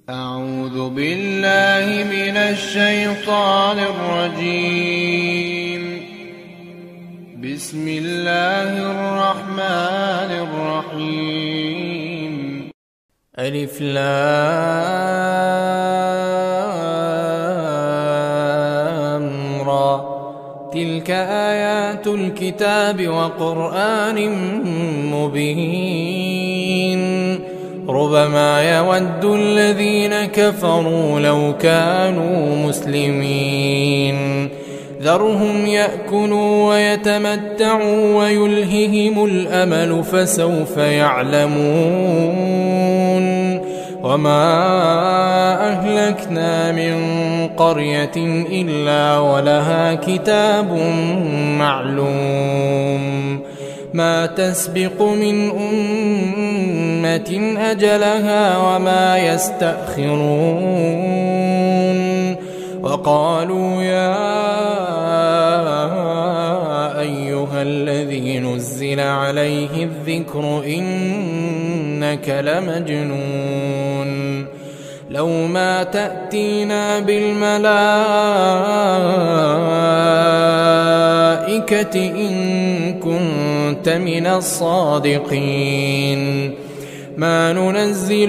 أعوذ بالله من الشيطان الرجيم. بسم الله الرحمن الرحيم. ألف لام را، تلك آيات الكتاب وقرآن مبين. ربما يود الذين كفروا لو كانوا مسلمين. ذرهم يأكلوا ويتمتعوا ويلههم الأمل فسوف يعلمون. وما أهلكنا من قرية إلا ولها كتاب معلوم. ما تسبق من أمة أجلها وما يستأخرون. وقالوا يا أيها الذي نزل عليه الذكر إنك لمجنون. لو ما تأتينا بالملائكة إن كنت من الصادقين. ما ننزل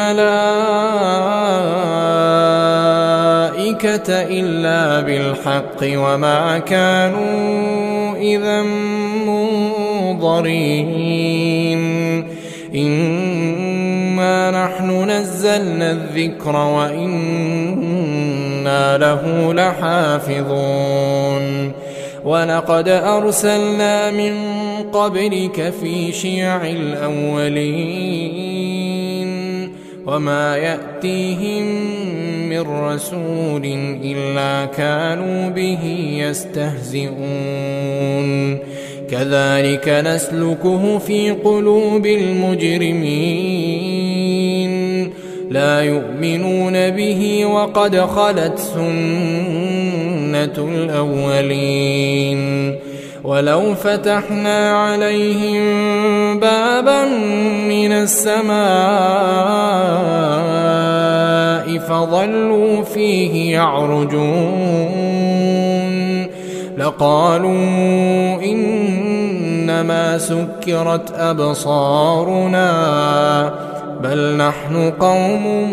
الملائكة إلا بالحق وما كانوا إذا منظرين. إنا نحن نزلنا الذكر وإنا له لحافظون. ولقد أرسلنا من قبلك في شيع الأولين وما يأتيهم من رسول إلا كانوا به يستهزئون. كذلك نسلكه في قلوب المجرمين. لا يؤمنون به وقد خلت سنة الأولين. ولو فتحنا عليهم بابا من السماء فظلوا فيه يعرجون لقالوا إنما سكرت أبصارنا بل نحن قوم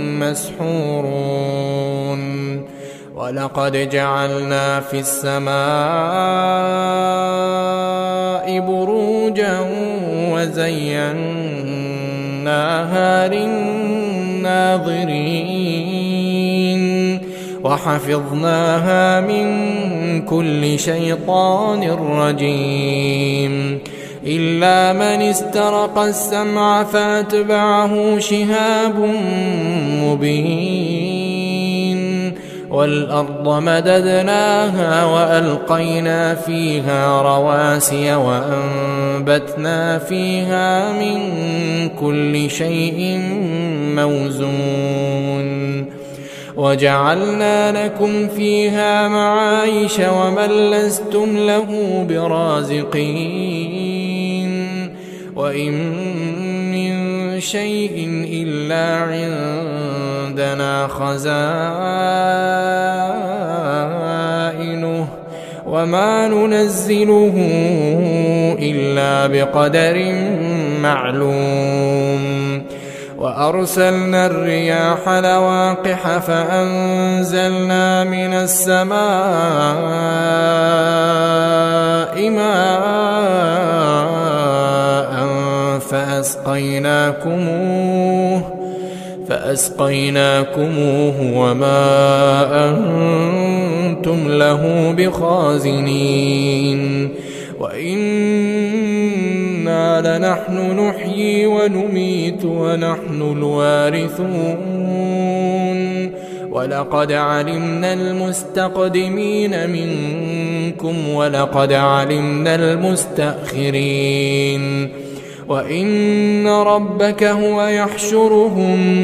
مسحورون. ولقد جعلنا في السماء بروجا وزيناها للناظرين وحفظناها من كل شيطان رجيم. إلا من استرق السمع فاتبعه شهاب مبين. والأرض مددناها وألقينا فيها رواسي وأنبتنا فيها من كل شيء موزون. وجعلنا لكم فيها معايش ومن لستم له برازقين. وإن من شيء إلا عندنا خزائنه وما ننزله إلا بقدر معلوم. وأرسلنا الرياح لواقح فأنزلنا من السماء ماء فأسقيناكموه وما أنتم له بخازنين. وإنا لنحن نحيي ونميت ونحن الوارثون. ولقد علمنا المستقدمين منكم ولقد علمنا المستأخرين. وإن ربك هو يحشرهم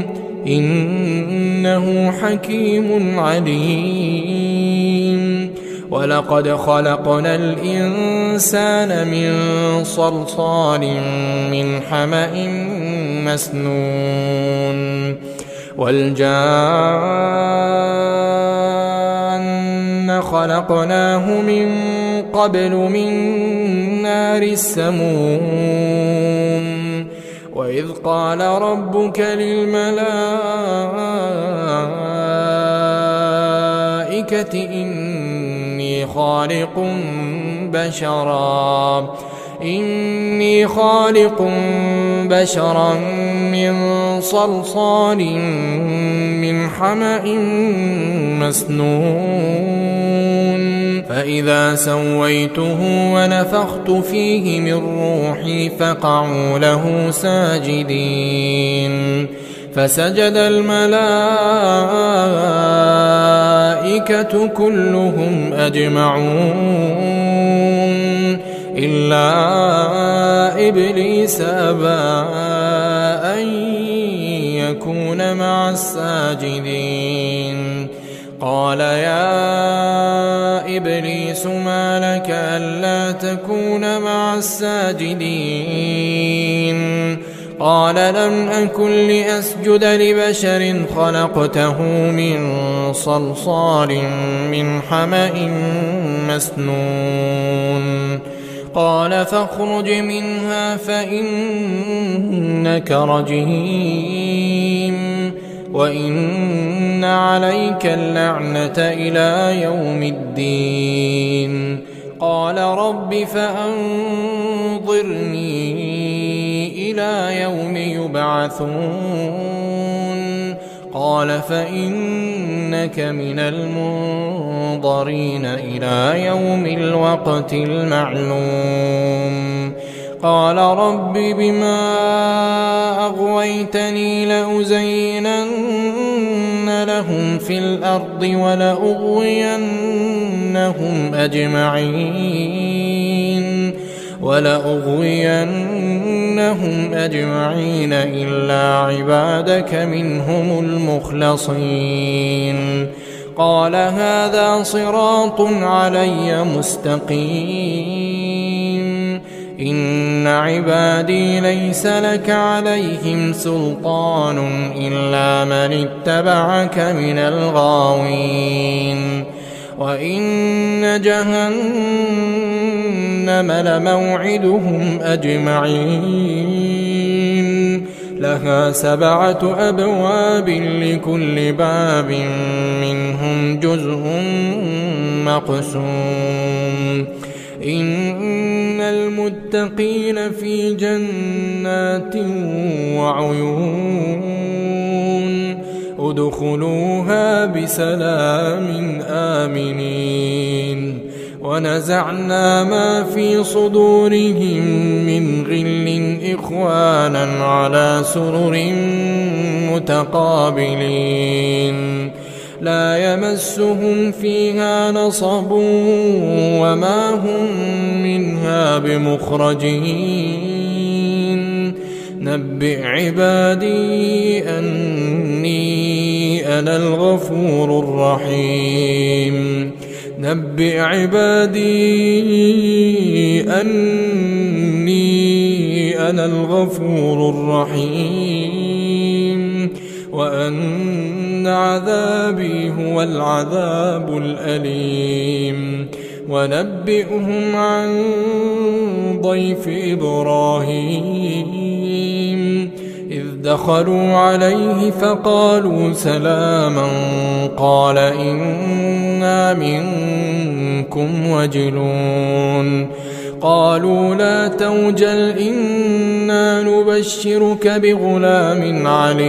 إنه حكيم عليم. ولقد خلقنا الإنسان من صلصال من حمأ مسنون والجان خلقناه من قبل من نار السموم وإذ قال ربك للملائكة إني خالق بشرا من صلصال من حمأ مسنون فإذا سويته ونفخت فيه من روحي فقعوا له ساجدين فسجد الملائكة كلهم أجمعون إلا إبليس أبى أن يكون مع الساجدين قال يا إبليس ما لك ألا تكون مع الساجدين قال لم أكن لأسجد لبشر خلقته من صلصال من حمأ مسنون قال فاخرج منها فإنك رجيم وإن عليك اللعنة إلى يوم الدين قال رب فأنظرني إلى يوم يبعثون قال فإنك من المنظرين إلى يوم الوقت المعلوم قال رب بما أغويتني لأزينن لهم في الأرض ولأغوينهم أجمعين إلا عبادك منهم المخلصين قال هذا صراط علي مستقيم إن عبادي ليس لك عليهم سلطان إلا من اتبعك من الغاوين وإن جهنم لموعدهم أجمعين لها 7 أبواب لكل باب منهم جزء مقسوم إن المتقين في جنات وعيون ادخلوها بسلام آمنين ونزعنا ما في صدورهم من غل إخوانا على سرر متقابلين لا يمسهم فيها نصب وما هم منها بمخرجين نبئ عبادي أني أنا الغفور الرحيم نبئ عبادي أني أنا الغفور الرحيم وأن عذابي هو العذاب الأليم ونبئهم عن ضيف إبراهيم إذ دخلوا عليه فقالوا سلاما قال إنا منكم وجلون قالوا لا توجل إنا نبشرك بغلام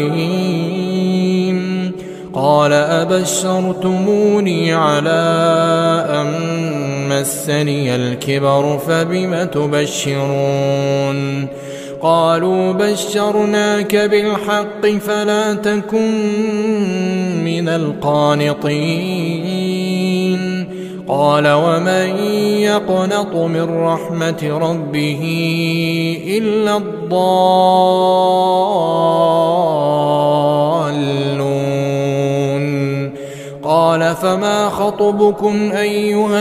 عليم قال أبشرتموني على أن مسني الكبر فبم تبشرون قالوا بشرناك بالحق فلا تكن من القانطين قال ومن يقنط من رحمة ربه إلا الضالون قال فما خطبكم أيها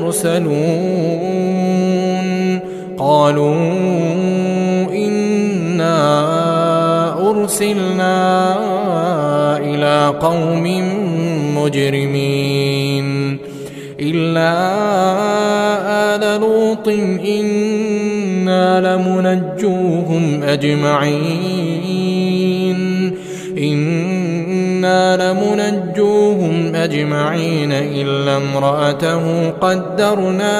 المرسلون قالوا إنا أرسلنا إلى قوم مجرمين إلا آل لوط إنا لمنجوهم أجمعين إلا امرأته قدرنا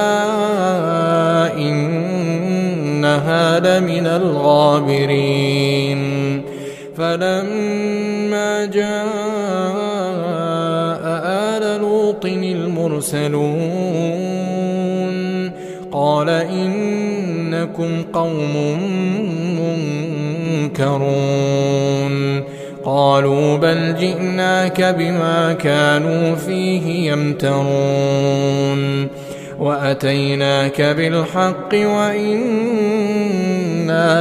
إنها لمن الغابرين فلما جاء آل لوط المرسلون قال إنكم قوم منكرون قالوا بل جئناك بما كانوا فيه يمترون وأتيناك بالحق وإنا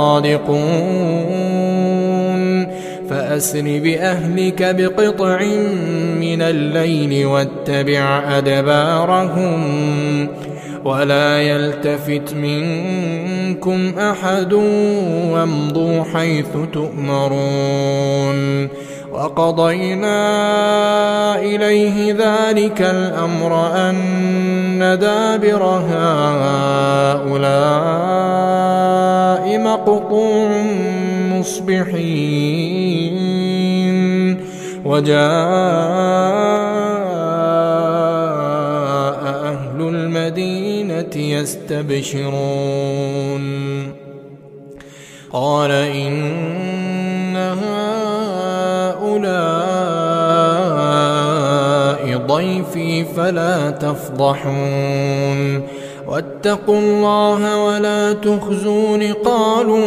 لصادقون فأسر بأهلك بقطع من الليل واتبع أدبارهم ولا يلتفت منكم أحد وامضوا حيث تؤمرون وقضينا إليه ذلك الأمر أن دابر هؤلاء مقطوع مصبحين وجاء أهل المدينة يستبشرون قال إن هؤلاء ضيفي فلا تفضحون واتقوا الله ولا تخزون قالوا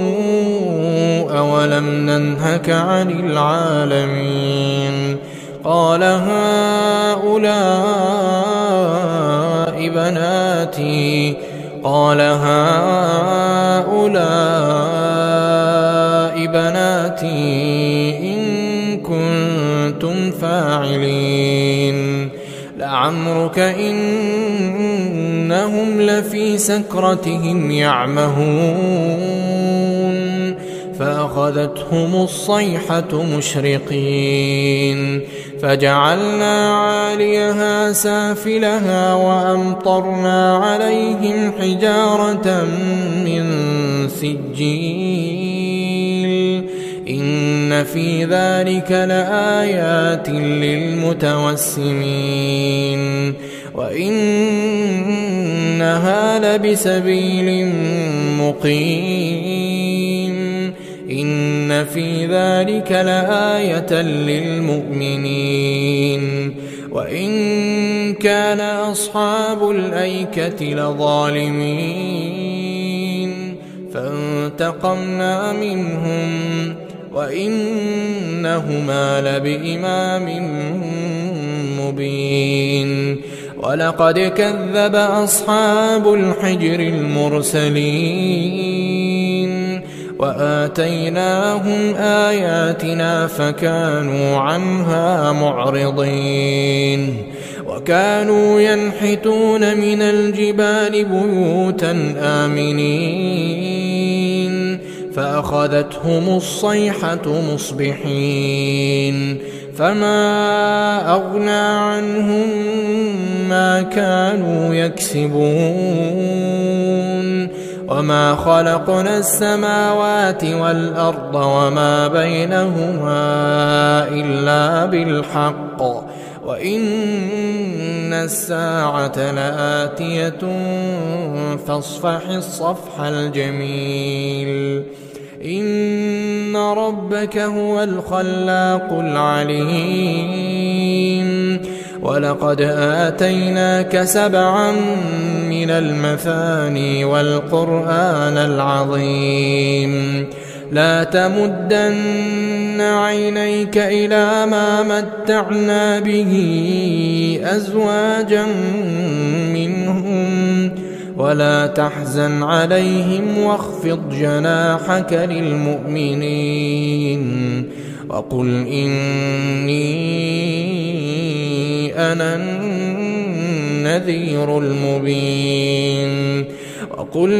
أولم ننهك عن العالمين قال هؤلاء بناتي إن كنتم فاعلين لعمرك إنهم لفي سكرتهم يعمهون فأخذتهم الصيحة مشرقين فجعلنا عاليها سافلها وأمطرنا عليهم حجارة من سجيل إن في ذلك لآيات للمتوسمين وإنها لبسبيل مقيم إن في ذلك لآية للمؤمنين وإن كان أصحاب الأيكة لظالمين فانتقمنا منهم وإنهما لبإمام مبين ولقد كذب أصحاب الحجر المرسلين وآتيناهم آياتنا فكانوا عنها معرضين وكانوا ينحتون من الجبال بيوتا آمنين فأخذتهم الصيحة مصبحين فما أغنى عنهم ما كانوا يكسبون وما خلقنا السماوات والأرض وما بينهما إلا بالحق وإن الساعة لآتية فاصفح الصفح الجميل إن ربك هو الخلاق العليم ولقد آتيناك 7 من المثاني والقرآن العظيم لا تمدن عينيك إلى ما متعنا به أزواجا منهم ولا تحزن عليهم واخفض جناحك للمؤمنين وقل إني أنا النذير المبين وقل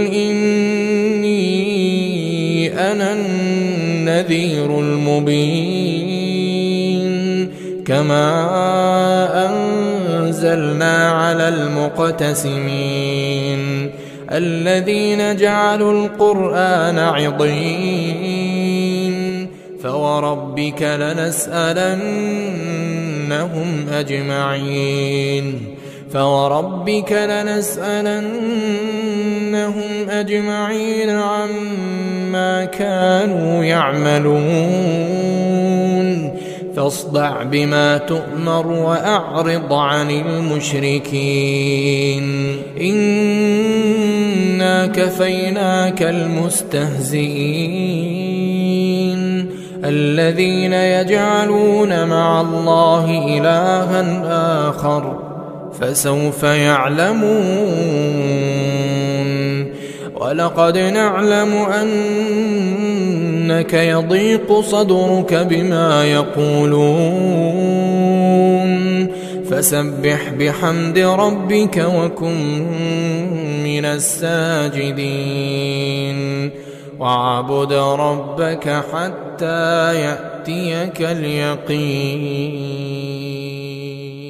إني أنا النذير المبين كما أنزلنا على المقتسمين الذين جعلوا القرآن عضين فوربك لنسألنهم أجمعين عما كانوا يعملون فاصدع بما تؤمر وأعرض عن المشركين إنا كفيناك المستهزئين الذين يجعلون مع الله إلها آخر فسوف يعلمون ولقد نعلم أنك يضيق صدرك بما يقولون فسبح بحمد ربك وكن من الساجدين واعبد ربك حتى يأتيك اليقين.